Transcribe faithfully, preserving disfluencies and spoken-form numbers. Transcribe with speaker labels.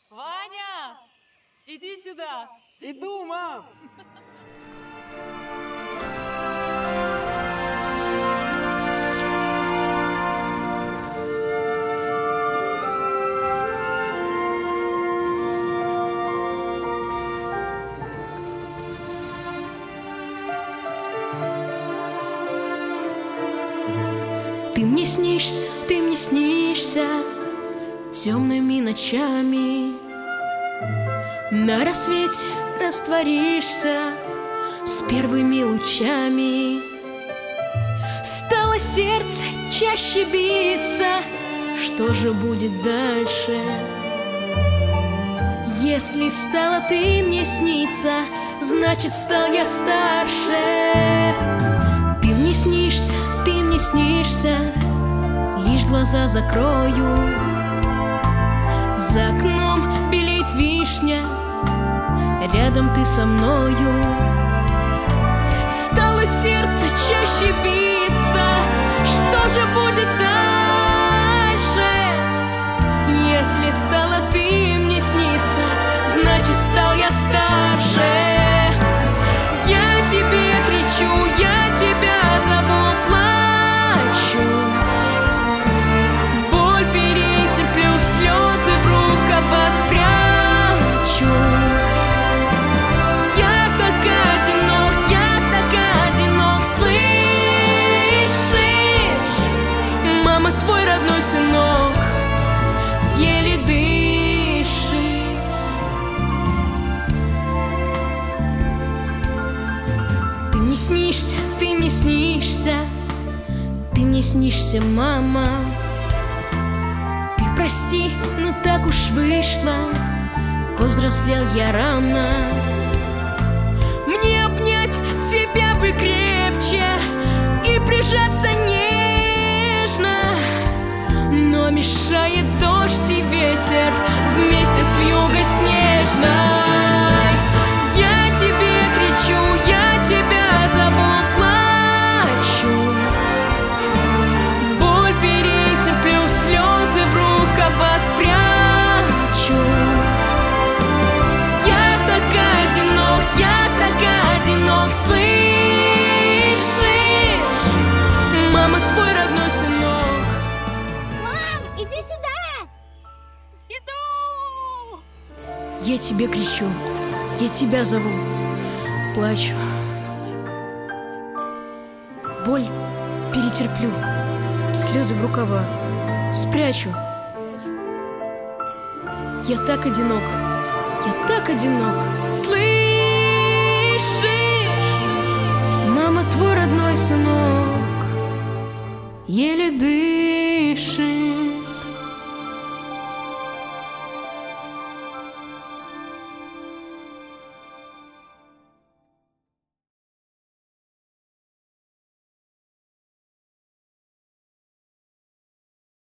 Speaker 1: Ваня, иди сюда.
Speaker 2: Иду, мам.
Speaker 3: Ты мне снишься, ты мне снишься темными ночами. На рассвете растворишься с первыми лучами. Стало сердце чаще биться. Что же будет дальше? Если стала ты мне сниться, значит, стал я старше. Ты мне снишься, ты мне снишься, лишь глаза закрою. За окном белеет вишня, рядом ты со мною. Стало сердце чаще биться. Что же будет дальше? Если стала ты мне сниться, значит, стал я старше. Я тебе кричу, я тебя зову, плачу. Боль перетерплю, слезы в рукава спрячу. Я так одинок, я так одинок, слышишь? Мама, твой родной сынок еле дышит. Ты мне снишься, ты мне снишься, ты мне снишься, мама. Ты прости, но так уж вышло, повзрослел я рано. Мне обнять тебя бы крепче и прижаться нежно, но мешает дождь и ветер вместе с вьюгой снежной. Я тебе кричу, я тебя зову, плачу. Боль перетерплю, слезы в рукава спрячу. Я так одинок, я так одинок, слышишь? Мама, твой родной сынок.
Speaker 4: Мам, иди сюда!
Speaker 1: Иду!
Speaker 3: Я тебе кричу, я тебя зову, плачу. Боль перетерплю, слезы в рукава спрячу. Я так одинок, я так одинок, слышишь? Мама, твой родной сынок еле дышит.